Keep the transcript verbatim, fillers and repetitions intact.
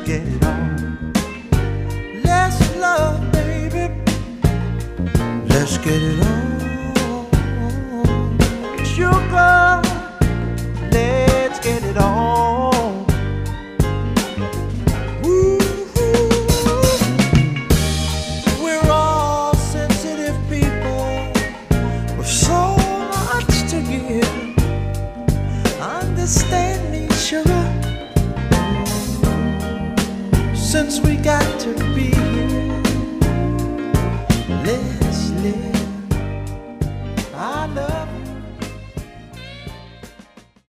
get it on. Let's love, baby. Let's get it on. Sugar, let's get it on. Woo-hoo. We're all sensitive people with so much to give. Understand me, sugar, since we got to be here. Let's live. I love you.